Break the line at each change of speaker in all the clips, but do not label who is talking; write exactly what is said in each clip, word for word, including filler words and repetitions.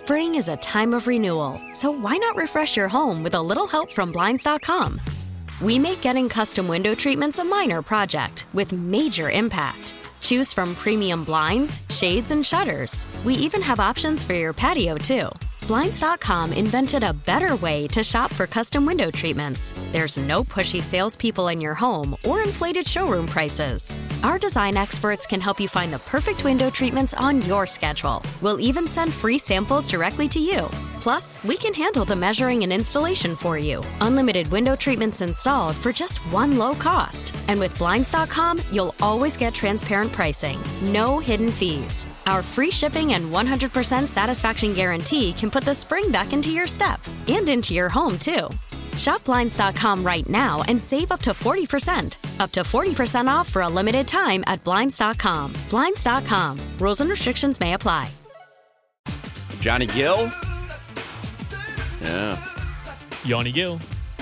Spring is a time of renewal, so why not refresh your home with a little help from Blinds dot com? We make getting custom window treatments a minor project with major impact. Choose from premium blinds, shades, and shutters. We even have options for your patio, too. Blinds dot com invented a better way to shop for custom window treatments. There's no pushy salespeople in your home or inflated showroom prices. Our design experts can help you find the perfect window treatments on your schedule. We'll even send free samples directly to you. Plus, we can handle the measuring and installation for you. Unlimited window treatments installed for just one low cost. And with Blinds dot com, you'll always get transparent pricing. No hidden fees. Our free shipping and one hundred percent satisfaction guarantee can put the spring back into your step and into your home, too. Shop Blinds dot com right now and save up to forty percent. Up to forty percent off for a limited time at Blinds dot com. Blinds dot com. Rules and restrictions may apply.
Johnny Gill? Yeah.
Johnny Gill.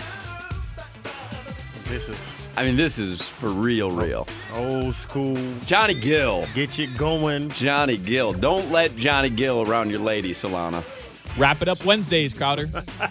This is...
I mean, this is for real, real.
Old school.
Johnny Gill.
Get you going.
Johnny Gill. Don't let Johnny Gill around your lady, Solana.
Wrap it up Wednesdays, Crowder.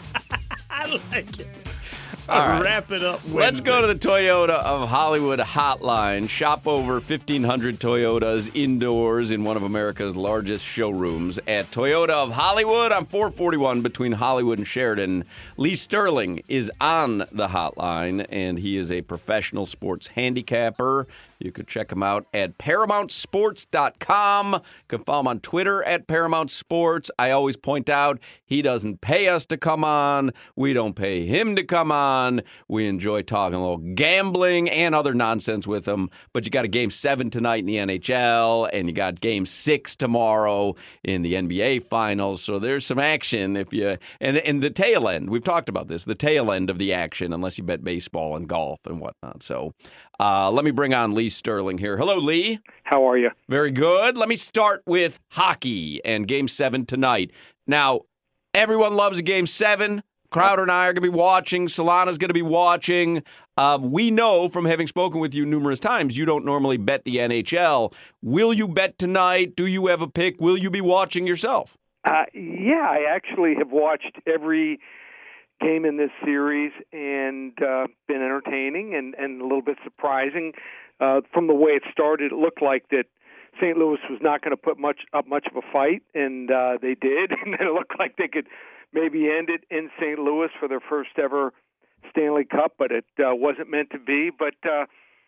I like it.
All right.
Wrap it up Wednesdays.
Let's go to the Toyota of Hollywood hotline. Shop over fifteen hundred Toyotas indoors in one of America's largest showrooms at Toyota of Hollywood on four forty-one between Hollywood and Sheridan. Lee Sterling is on the hotline, and he is a professional sports handicapper. You could check him out at paramount sports dot com. You can follow him on Twitter at Paramount Sports. I always point out he doesn't pay us to come on. We don't pay him to come on. We enjoy talking a little gambling and other nonsense with him. But you got a game seven tonight in the N H L, and you got game six tomorrow in the N B A Finals. So there's some action if you and and the tail end. We've talked about this. The tail end of the action, unless you bet baseball and golf and whatnot. So uh, let me bring on Lee Sterling here. Hello, Lee.
How are you?
Very good. Let me start with hockey and game seven tonight. Now, everyone loves a game seven. Crowder and I are going to be watching. Solana's going to be watching. Um, we know from having spoken with you numerous times, you don't normally bet the N H L. Will you bet tonight? Do you have a pick? Will you be watching yourself?
Uh, yeah, I actually have watched every game in this series and uh, been entertaining and, and a little bit surprising. Uh, from the way it started, it looked like that Saint Louis was not going to put much up much of a fight, and uh, they did. And then it looked like they could maybe end it in Saint Louis for their first ever Stanley Cup, but it uh, wasn't meant to be. But uh,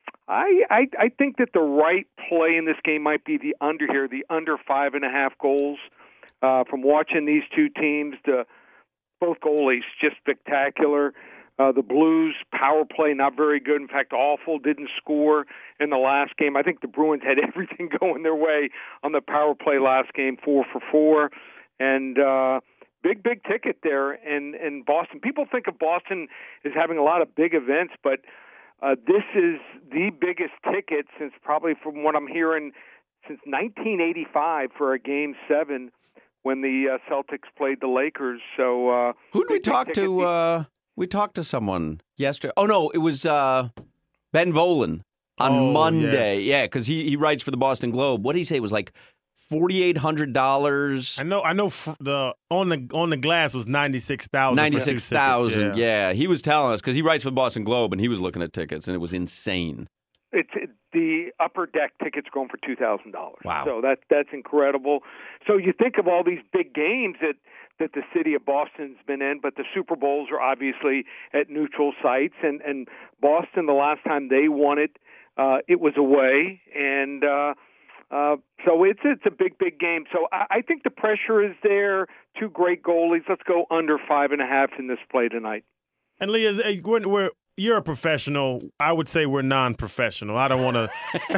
I, I I think that the right play in this game might be the under here, the under five and a half goals. Uh, from watching these two teams, the both goalies just spectacular. Uh, the Blues power play not very good. In fact, awful. Didn't score in the last game. I think the Bruins had everything going their way on the power play last game, four for four, and uh, big big ticket there in in Boston. People think of Boston as having a lot of big events, but uh, this is the biggest ticket since probably from what I'm hearing since nineteen eighty-five for a game seven when the uh, Celtics played the Lakers. So uh,
who did we talk to? Uh... We talked to someone yesterday. Oh, no, it was uh, Ben Volen on
oh,
Monday.
Yes.
Yeah, because he, he writes for the Boston Globe. What did he say? It was like four thousand eight hundred dollars.
I know I know the on the on the glass was ninety-six thousand dollars.
ninety-six thousand dollars, yeah. yeah. He was telling us because he writes for the Boston Globe, and he was looking at tickets, and it was insane.
It's it, the upper deck tickets going for two thousand dollars.
Wow.
So that, that's incredible. So you think of all these big games that that the city of Boston's been in, but the Super Bowls are obviously at neutral sites. And, and Boston, the last time they won it, uh, it was away. And uh, uh, so it's it's a big, big game. So I, I think the pressure is there. Two great goalies. Let's go under five and a half in this play tonight.
And Lee, is, we're, we're you're a professional. I would say we're non-professional. I don't want to.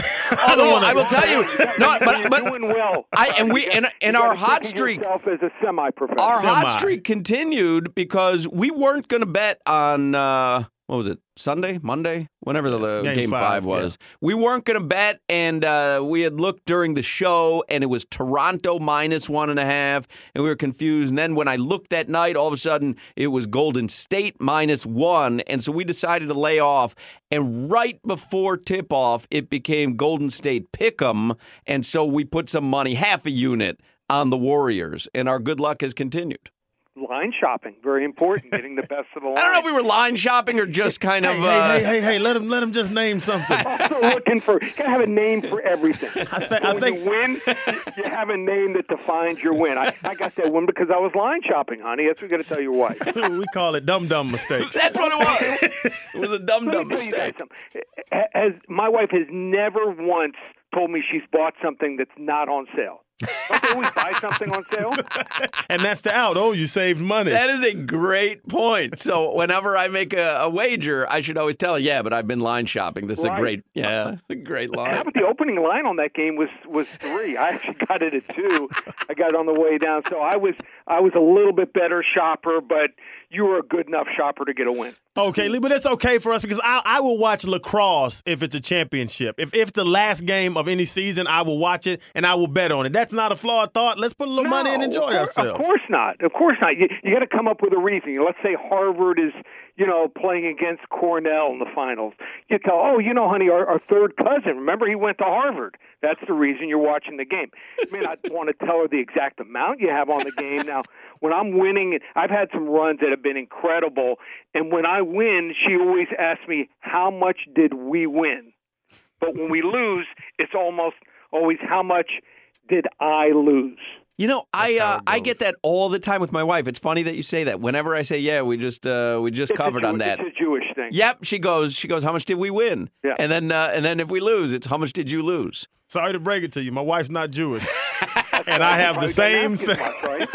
Oh no, I will tell you. No, but, but
you're doing well.
I and we and, and our hot streak.
Yourself as a semi-professional.
Our
Semi.
hot streak continued because we weren't going to bet on uh, what was it? Sunday, Monday, whenever the uh,
game,
game five,
five
was.
yeah.
We weren't going to bet, and uh, we had looked during the show, and it was Toronto minus one and a half, and we were confused. And then when I looked that night, all of a sudden, it was Golden State minus one, and so we decided to lay off. And right before tip-off, it became Golden State pick'em, and so we put some money, half a unit, on the Warriors, and our good luck has continued.
Line shopping, very important, getting the best of the line.
I don't know if we were line shopping or just kind
Hey,
of.
hey,
uh,
hey, hey, hey, let him let him just name something.
Also looking for, you gotta have a name for everything.
I, th-
when
I think
you win, you have a name that defines your win. I, I got that one because I was line shopping, honey. That's what we're going to tell your wife.
we call it dumb dumb mistakes.
That's what it was. It was a dumb,
Let
dumb
me tell you guys
mistake.
something. As my wife has never once told me she's bought something that's not on sale. Don't you always buy something on sale?
And that's the out. Oh, you saved money.
That is a great point. So whenever I make a, a wager, I should always tell her, yeah, but I've been line shopping. This is
Right.
a great, yeah, a great
How
line.
about the opening line on that game was was three? I actually got it at two. I got it on the way down, so I was I was a little bit better shopper, but you were a good enough shopper to get a win.
Okay, Lee, but it's okay for us because I, I will watch lacrosse if it's a championship. If, if it's the last game of any season, I will watch it and I will bet on it. That's not a flawed thought. Let's put a little money and
No,
enjoy
of course,
ourselves.
Of course not. Of course not. You, you got to come up with a reason. Let's say Harvard is, you know, playing against Cornell in the finals. You tell, oh, you know, honey, our, our third cousin, remember he went to Harvard. That's the reason you're watching the game. You may not want to tell her the exact amount you have on the game. Now, when I'm winning, I've had some runs that have been incredible, and when I win, she always asks me, how much did we win? But when we lose, it's almost always, how much did I lose?
You know, I
how
uh,
it
I
goes.
get that all the time with my wife. It's funny that you say that. Whenever I say, yeah, we just uh, we just
It's a
covered
Jew-
on that.
It's a Jewish thing.
Yep, she goes. She goes. How much did we win?
Yeah.
And then uh, and then if we lose, it's how much did you lose?
Sorry to break it to you. My wife's not Jewish. and I have the
Probably
same
doesn't
thing.
ask as much, right?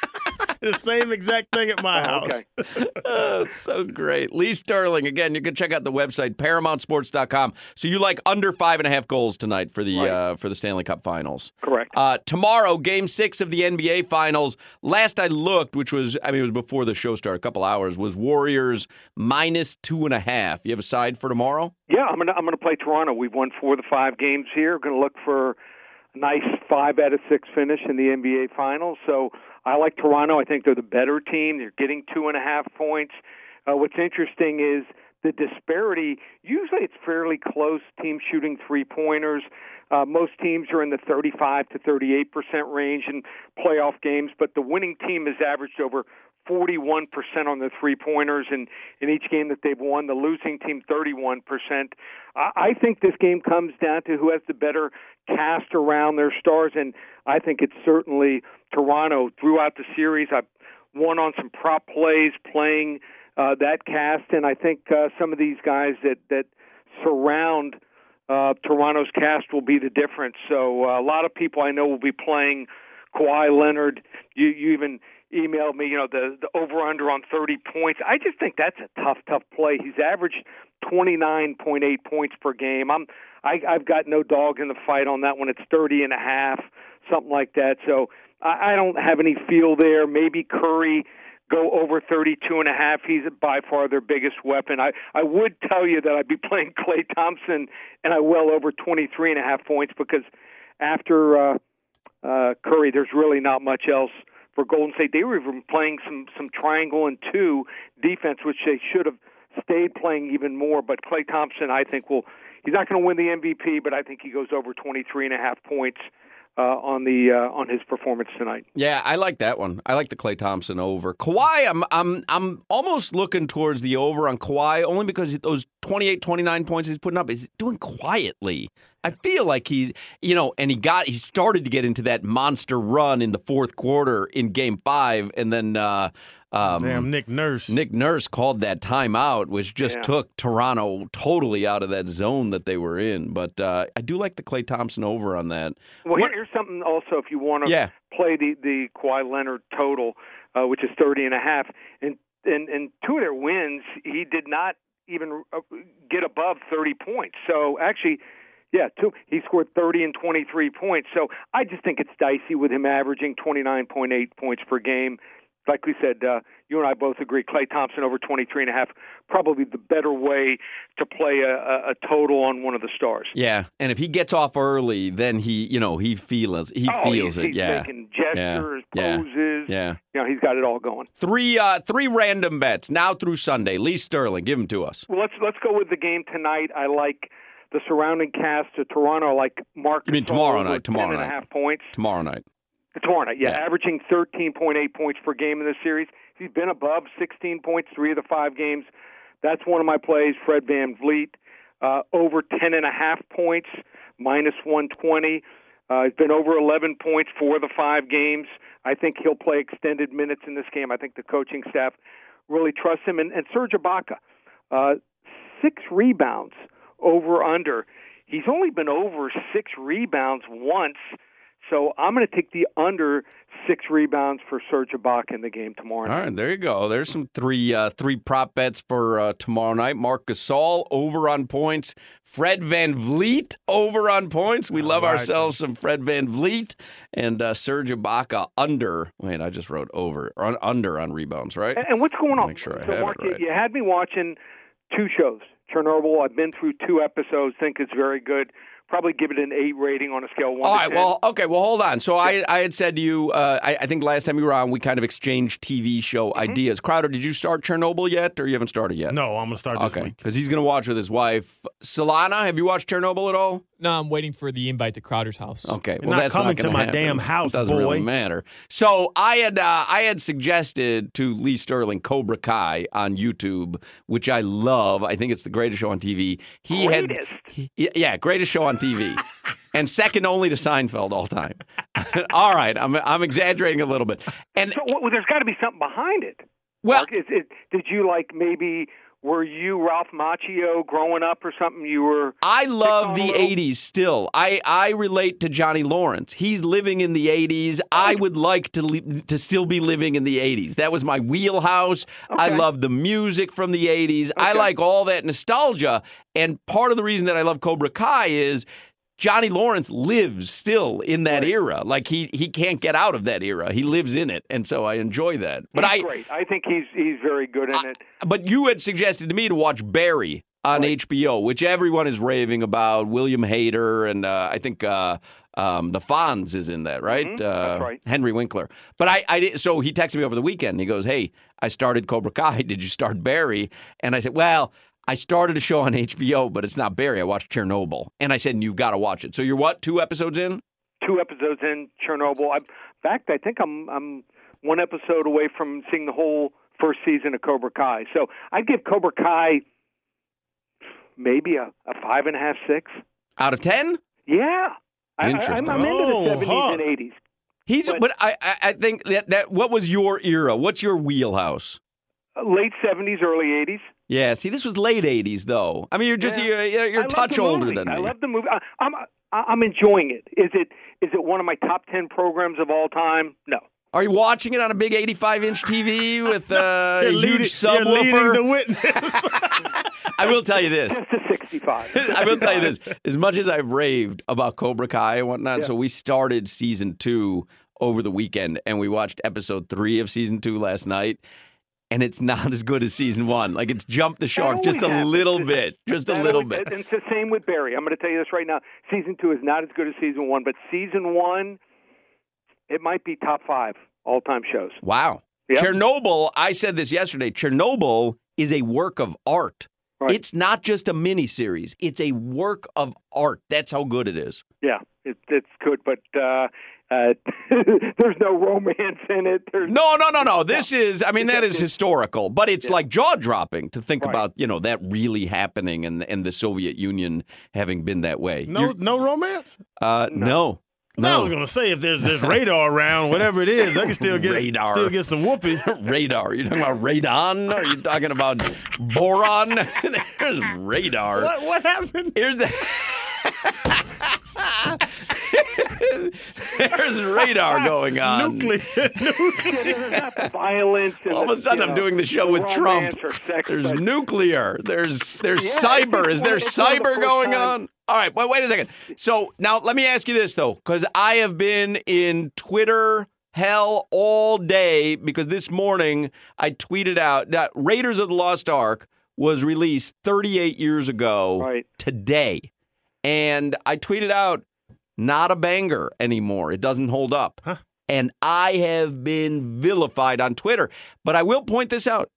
the same exact thing at my
Oh,
house.
okay.
Oh, it's so great. Lee Sterling, again, you can check out the website, paramount sports dot com. So you like under five and a half goals tonight for the
Right.
uh, for the Stanley Cup Finals.
Correct.
Uh, tomorrow, game six of the N B A Finals. Last I looked, which was, I mean, it was before the show started, a couple hours, was Warriors minus two and a half. You have a side for tomorrow?
Yeah, I'm gonna I'm gonna play Toronto. We've won four of the five games here. Going to look for a nice five out of six finish in the N B A Finals. So I like Toronto. I think they're the better team. They're getting two and a half points. Uh, what's interesting is the disparity. Usually it's fairly close. Teams shooting three pointers. Uh, most teams are in the thirty-five to thirty-eight percent range in playoff games, but the winning team has averaged over forty-one percent on the three-pointers in, in each game that they've won. The losing team, thirty-one percent. I, I think this game comes down to who has the better cast around their stars, and I think it's certainly Toronto. Throughout the series, I've won on some prop plays playing uh, that cast, and I think uh, some of these guys that, that surround uh, Toronto's cast will be the difference. So uh, a lot of people I know will be playing Kawhi Leonard. You, you even emailed me, you know, the, the over-under on thirty points. I just think that's a tough, tough play. He's averaged twenty-nine point eight points per game. I'm, I, I've got no dog in the fight on that one. It's thirty and a half, something like that. So I, I don't have any feel there. Maybe Curry go over thirty-two and a half. He's by far their biggest weapon. I, I would tell you that I'd be playing Klay Thompson and I well over twenty-three and a half points because after uh, uh, Curry, there's really not much else for Golden State. They were even playing some, some triangle and two defense, which they should have stayed playing even more. But Klay Thompson, I think, will he's not going to win the M V P, but I think he goes over twenty-three and a half points uh, on the uh, on his performance tonight.
Yeah, I like that one. I like the Klay Thompson over. Kawhi, I'm I'm I'm almost looking towards the over on Kawhi only because those twenty-eight, twenty-nine points he's putting up is doing quietly. I feel like he's, you know, and he got he started to get into that monster run in the fourth quarter in Game Five, and then uh, um,
Damn, Nick Nurse.
Nick Nurse called that timeout, which just
Yeah.
took Toronto totally out of that zone that they were in. But uh, I do like the Klay Thompson over on that.
Well,
What-
here, here's something also if you want to
Yeah.
play the the Kawhi Leonard total, uh, which is thirty and a half, and and and two of their wins, he did not even uh, get above thirty points. So actually. Yeah, two, he scored thirty and twenty-three points. So I just think it's dicey with him averaging twenty-nine point eight points per game. Like we said, uh, you and I both agree, Klay Thompson over twenty-three and a half, probably the better way to play a, a, a total on one of the stars.
Yeah, and if he gets off early, then he, you know, he feels he
oh,
feels
he's,
it.
he's
yeah,
making gestures,
Yeah.
poses.
yeah.
You know, he's got it all going.
Three, uh, three random bets now through Sunday. Lee Sterling, give them to us.
Well, let's let's go with the game tonight. I like the surrounding cast of Toronto. I like Marcus.
You mean tomorrow
over
night, tomorrow
ten and a
night.
half points.
Tomorrow night.
Tomorrow night, yeah,
Yeah.
averaging thirteen point eight points per game in this series. He's been above sixteen points three of the five games. That's one of my plays. Fred Van Vliet, uh, over ten and a half points, minus one twenty. Uh, he's been over eleven points four of the five games. I think he'll play extended minutes in this game. I think the coaching staff really trusts him. And, and Serge Ibaka, uh, six rebounds over under. He's only been over six rebounds once. So I'm going to take the under six rebounds for Serge Ibaka in the game tomorrow night.
All right, there you go. There's some three uh, three prop bets for uh, tomorrow night. Marc Gasol over on points. Fred Van Vliet over on points. We love
right.
ourselves some Fred Van Vliet. And uh, Serge Ibaka under. Wait, I just wrote over. Or under on rebounds, right?
And, and what's going on?
Make sure I
so
have
Mark,
it right.
You had me watching two shows. Chernobyl, I've been through two episodes, think it's very good. Probably give it an eight rating on a scale of one
All
to
right,
ten.
well, okay, well, hold on. So I, I had said to you, uh, I, I think last time you were on, we kind of exchanged T V show
Mm-hmm.
ideas. Crowder, did you start Chernobyl yet, or you haven't started yet?
No, I'm going to start this
Okay,
week.
because he's going to watch with his wife. Solana, have you watched Chernobyl at all?
No, I'm waiting for the invite to Crowder's house.
Okay,
You're
well,
not
that's
coming
not
to
gonna
my
happen.
damn house,
It doesn't
boy.
really matter. So I had uh, I had suggested to Lee Sterling Cobra Kai on YouTube, which I love. I think it's the greatest show on T V. He
Greatest?
had he, yeah, greatest show on T V, and second only to Seinfeld all time. All right, I'm I'm exaggerating a little bit, and
So, well, there's got to be something behind it.
well.
Mark, is it, did you like maybe, were you Ralph Macchio growing up or something? You were.
I love
Pick on
the
a little-
eighties still. I, I relate to Johnny Lawrence. He's living in the eighties. I would like to li- to still be living in the eighties. That was my wheelhouse. I
Okay.
love the music from the eighties. I
Okay.
like all that nostalgia. And part of the reason that I love Cobra Kai is Johnny Lawrence lives still in that
Right.
era. Like he he can't get out of that era. He lives in it, and so I enjoy that. But
he's
I
great. I think he's he's very good in it.
but you had suggested to me to watch Barry on
Right.
H B O, which everyone is raving about. William Hader and uh, I think uh, um, the Fonz is in that, right?
Mhm,
Uh,
that's right.
Henry Winkler. But I, I did, so he texted me over the weekend. And he goes, "Hey, I started Cobra Kai. Did you start Barry?" And I said, "Well, I started a show on H B O, but it's not Barry. I watched Chernobyl." And I said, "You've got to watch it." So you're what? Two episodes in?
Two episodes in Chernobyl. I, in fact, I think I'm I'm one episode away from seeing the whole first season of Cobra Kai. So I'd give Cobra Kai maybe a, a five and a half, six.
Out of ten?
Yeah. I, I,
Interesting.
I'm, I'm into the
Oh,
seventies
huh.
and eighties.
He's. But,
But-
I, I, I think that that. What was your era? What's your wheelhouse?
Uh, late seventies, early eighties.
Yeah, see, this was late eighties, though. I mean, you're just
Yeah.
you're, you're
I
a
love
touch
the
older
movie.
than me.
I love the movie. I, I'm I- I'm enjoying it. Is it is it one of my top ten programs of all time? No.
Are you watching it on a big eighty-five inch T V with uh, a
You're
huge
leading, you're leading
subwoofer?
the witness.
I will tell you this.
Just a sixty-five.
I will tell you this. As much as I've raved about Cobra Kai and whatnot,
Yeah.
so we started season two over the weekend, and we watched episode three of season two last night. And it's not as good as season one. Like, it's jumped the shark
That
just a
always happens.
little bit. Just a
That
little
always-
bit.
And it's the same with Barry. I'm going to tell you this right now. Season two is not as good as season one, but season one, it might be top five all-time shows.
Wow.
Yep.
Chernobyl, I said this yesterday, Chernobyl is a work of art.
Right.
It's not just a miniseries. It's a work of art. That's how good it is.
Yeah, it, it's good, but uh, uh, there's no romance in it. There's,
No, no, no, no. This is, I mean, that is historical, but it's
Yeah.
like jaw-dropping to think
Right.
about, you know, that really happening and and the Soviet Union having been that way.
no,
You're-
no romance.
uh, no.
I was
No.
gonna say if there's there's radar around, whatever it is, I can still get
Radar.
still get some whoopee.
Radar. Are you talking about radon? Are you talking about boron? There's radar.
What what happened?
Here's the. There's radar going on.
Nuclear.
there's not violence. And
All of a
the,
sudden,
you
I'm
know,
doing the show
the
with Trump.
romance or sex,
There's
but-
nuclear. There's there's
Yeah,
cyber.
it's
Is there
one- it's one of the
cyber
first
going
times-
on? All right, well, wait a second. So now let me ask you this though, because I have been in Twitter hell all day because this morning I tweeted out that Raiders of the Lost Ark was released thirty-eight years ago
Right.
today, and I tweeted out, not a banger anymore. It doesn't hold up.
Huh.
And I have been vilified on Twitter. But I will point this out.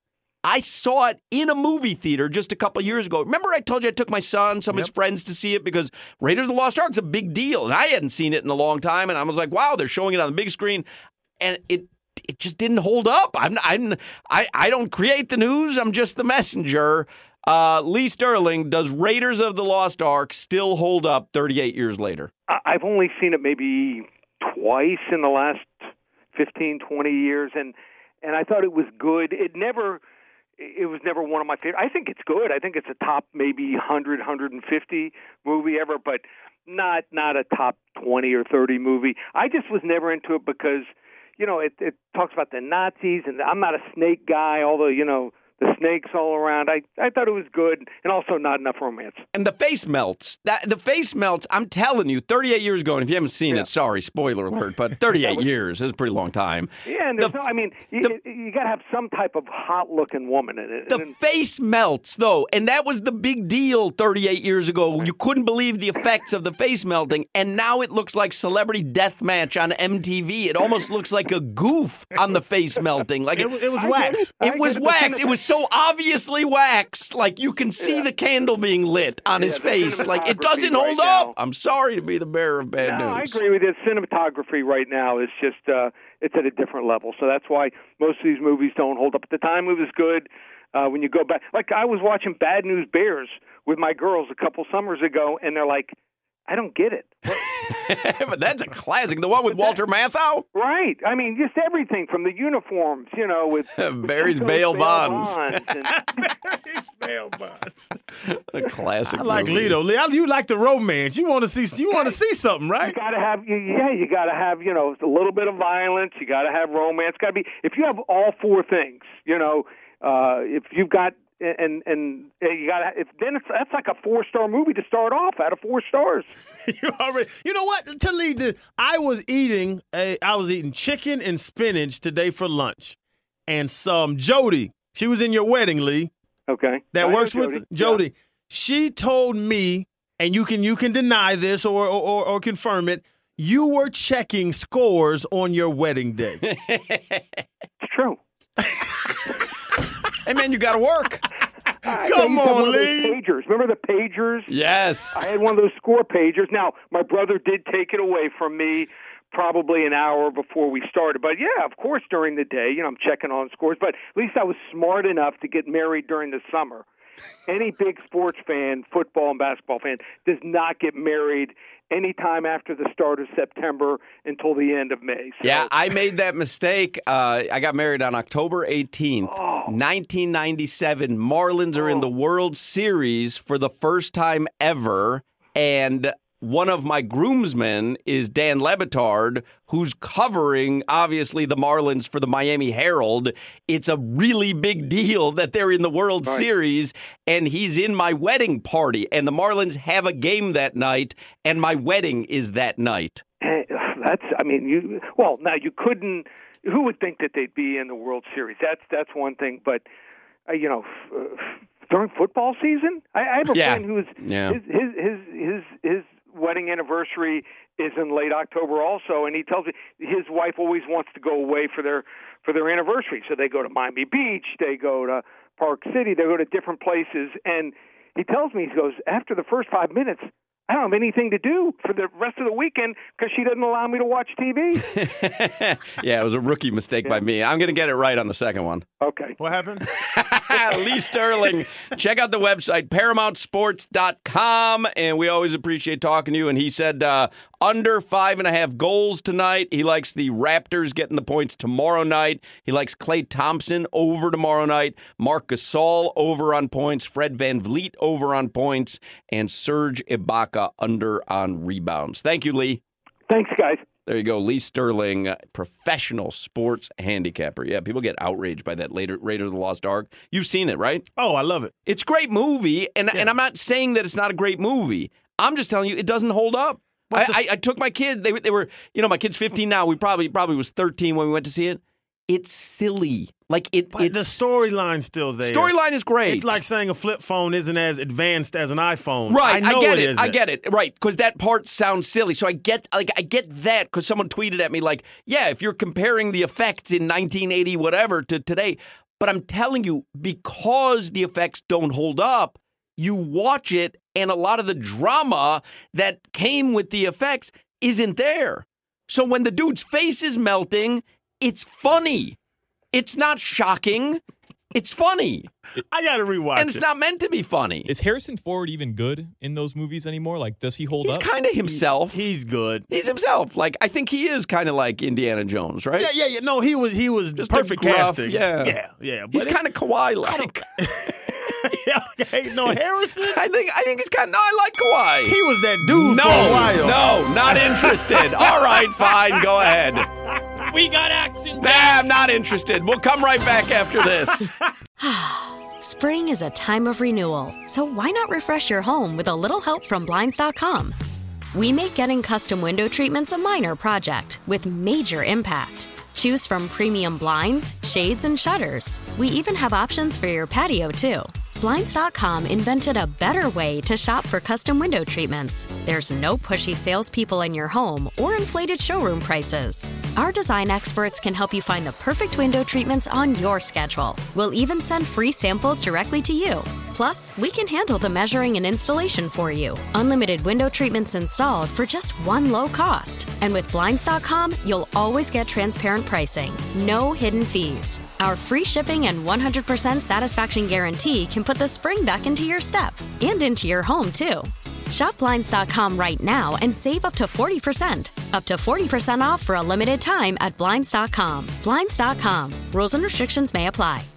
I saw it in a movie theater just a couple years ago. Remember I told you I took my son, some of
Yep.
his friends to see it because Raiders of the Lost Ark's a big deal. And I hadn't seen it in a long time. And I was like, wow, they're showing it on the big screen. And it it just didn't hold up. I'm, I'm, I, I don't create the news. I'm just the messenger. Uh, Lee Sterling, does Raiders of the Lost Ark still hold up thirty-eight years later?
I- I've only seen it maybe twice in the last fifteen, twenty years, and and I thought it was good. It never, it was never one of my favorite. I think it's good. I think it's a top maybe one hundred, one hundred fifty movie ever, but not not a top twenty or thirty movie. I just was never into it because, you know, it, it talks about the Nazis, and I'm not a snake guy, although, you know, the snakes all around. I, I thought it was good, and also not enough romance.
And the face melts. That the face melts. I'm telling you, thirty-eight years ago, and if you haven't seen
Yeah.
it, sorry, spoiler alert, but thirty-eight years is a pretty long time.
Yeah, and there's
The-
no, I mean, you,
the-
you got to have some type of hot-looking woman in it.
The
And-
face melts, though, and that was the big deal thirty-eight years ago. You couldn't believe the effects of the face melting, and now it looks like Celebrity Deathmatch on M T V. It almost looks like a goof on the face melting. Like
It, was- it was
I get
wax.
it. I
It was
get the
wax.
cine-
It was so obviously wax. Like you can see
Yeah.
the candle being lit on his
Yeah, the
face. Like it doesn't
cinematography
hold
right
up.
now.
I'm sorry to be the bearer of bad
No, I
news.
agree with you. Cinematography right now is just uh, it's at a different level. So that's why most of these movies don't hold up. At the time, it was good. Uh, when you go back, like I was watching Bad News Bears with my girls a couple summers ago, and they're like, "I don't get it."
But that's a classic. The one with Walter Matthau?
Right. I mean, just everything from the uniforms, you know, with
Barry's
with
bail
those
bonds.
and-
Bail bonds.
A classic.
I like
movie.
Lito. Lee, you like the romance. You want to see. You want to see something,
You
right?
gotta have, you- yeah, you gotta have, you know, a little bit of violence. You gotta have romance. Got to be. If you have all four things, you know, uh, if you've got and and uh, you gotta, if then it's that's like a four star movie to start off out of four stars.
You already. You know what? To lead the, I was eating. A, I was eating chicken and spinach today for lunch, and some Jody. She was in your wedding, Lee.
Okay,
That
I know
works with
Jody.
Jody. She told me, and you can you can deny this or or, or, or confirm it. You were checking scores on your wedding day.
Yeah, it's true.
Hey, man, you got to work.
I
Come
used to have
on,
one of those
Lee.
Pagers. Remember the pagers?
Yes.
I had one of those score pagers. Now, my brother did take it away from me probably an hour before we started. But, yeah, of course, during the day, you know, I'm checking on scores. But at least I was smart enough to get married during the summer. Any big sports fan, football and basketball fan, does not get married anytime after the start of September until the end of May. So,
Yeah, I made that mistake. Uh, I got married on October eighteenth,
Oh.
nineteen ninety-seven. Marlins are in the World Series for the first time ever, and one of my groomsmen is Dan Lebitard, who's covering, obviously, the Marlins for the Miami Herald. It's a really big deal that they're in the World
Right.
Series, and he's in my wedding party, and the Marlins have a game that night, and my wedding is that night.
Eh, that's, I mean, you, well, now you couldn't, who would think that they'd be in the World Series? That's, that's one thing, but, uh, you know, f- uh, during football season, I, I have a
Yeah.
friend who's,
Yeah.
his, his, his, his, his wedding anniversary is in late October also, and he tells me his wife always wants to go away for their, for their anniversary. So they go to Miami Beach, they go to Park City, they go to different places, and he tells me, he goes, after the first five minutes, I don't have anything to do for the rest of the weekend because she doesn't allow me to watch T V.
Yeah, it was a rookie mistake by me. I'm going to get it right on the second one.
Okay.
What happened?
Lee Sterling. Check out the website, paramount sports dot com. And we always appreciate talking to you. And he said uh, under five and a half goals tonight. He likes the Raptors getting the points tomorrow night. He likes Klay Thompson over tomorrow night. Marc Gasol over on points. Fred VanVleet over on points. And Serge Ibaka under on rebounds. Thank you, Lee.
Thanks, guys.
There you go. Lee Sterling, professional sports handicapper. Yeah, people get outraged by that later Raiders of the Lost Ark. You've seen it, right?
Oh, I love it.
It's a great movie, and,
Yeah.
and I'm not saying that it's not a great movie. I'm just telling you it doesn't hold up. I,
But the-
I, I took my kid. They, they were, you know, my kid's fifteen now. We probably probably was thirteen when we went to see it. It's silly. Like it.
But the
it's
storyline's still there.
storyline is great.
It's like saying a flip phone isn't as advanced as an iPhone.
Right,
I know
get
it
it. I
isn't.
get it. Right, because that part sounds silly. So I get, like, I get that because someone tweeted at me like, "Yeah, if you're comparing the effects in nineteen eighty whatever to today." But I'm telling you, because the effects don't hold up, you watch it and a lot of the drama that came with the effects isn't there. So when the dude's face is melting, it's funny. It's not shocking. It's funny.
I got to rewatch it.
And it's not meant to be funny.
Is Harrison Ford even good in those movies anymore? Like, does he hold
He's
up?
He's kind of himself.
He, he's good.
He's himself. Like, I think he is kind of like Indiana Jones, right?
Yeah, yeah, yeah. No, he was he was
Just
perfect
gruff,
casting.
Yeah,
yeah, yeah.
He's kind of Kawhi-like.
Yeah, okay. No, Harrison?
I think I think he's kind of, no, I like Kawhi.
He was that dude
no,
for a while.
No, not interested. All right, fine, go ahead.
We got action.
Nah, I'm not interested. We'll come right back after this.
Spring is a time of renewal, so why not refresh your home with a little help from Blinds dot com? We make getting custom window treatments a minor project with major impact. Choose from premium blinds, shades, and shutters. We even have options for your patio, too. Blinds dot com invented a better way to shop for custom window treatments. There's no pushy salespeople in your home or inflated showroom prices. Our design experts can help you find the perfect window treatments on your schedule. We'll even send free samples directly to you. Plus, we can handle the measuring and installation for you. Unlimited window treatments installed for just one low cost. And with Blinds dot com, you'll always get transparent pricing. No hidden fees. Our free shipping and one hundred percent satisfaction guarantee can put the spring back into your step and into your home, too. Shop Blinds dot com right now and save up to forty percent. Up to forty percent off for a limited time at Blinds dot com. Blinds dot com. Rules and restrictions may apply.